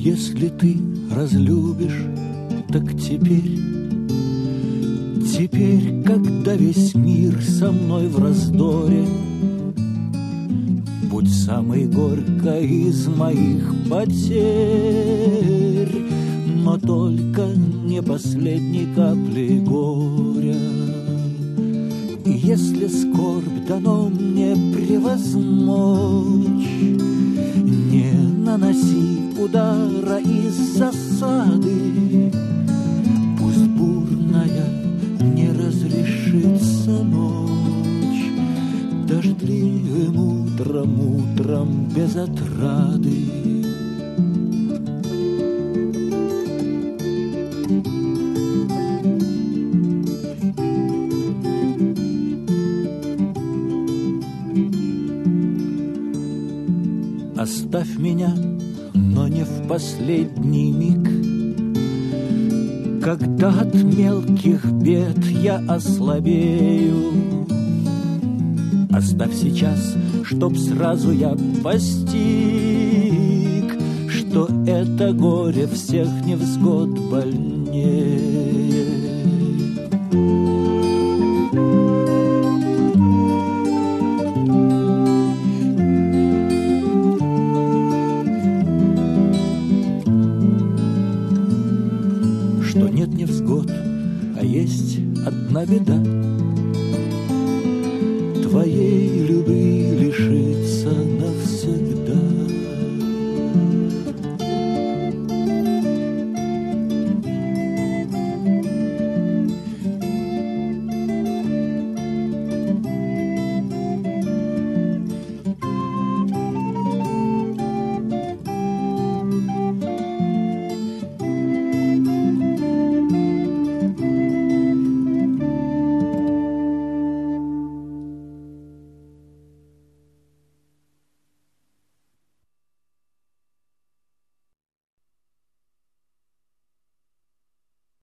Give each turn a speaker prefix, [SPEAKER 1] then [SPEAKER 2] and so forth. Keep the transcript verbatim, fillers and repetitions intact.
[SPEAKER 1] Если ты разлюбишь, так теперь, теперь, когда весь мир со мной в раздоре, будь самой горькой из моих потерь, но только не последней капли горя. И если скорбь дано мне превозмочь, не наноси удара из засады, пусть бурная не разрешится ночь, дождливым утром, утром без отрады. Оставь меня, но не в последний миг, когда от мелких бед я ослабею. Оставь сейчас, чтоб сразу я постиг, что это горе всех невзгод больнее. Что нет невзгод, а есть одна беда,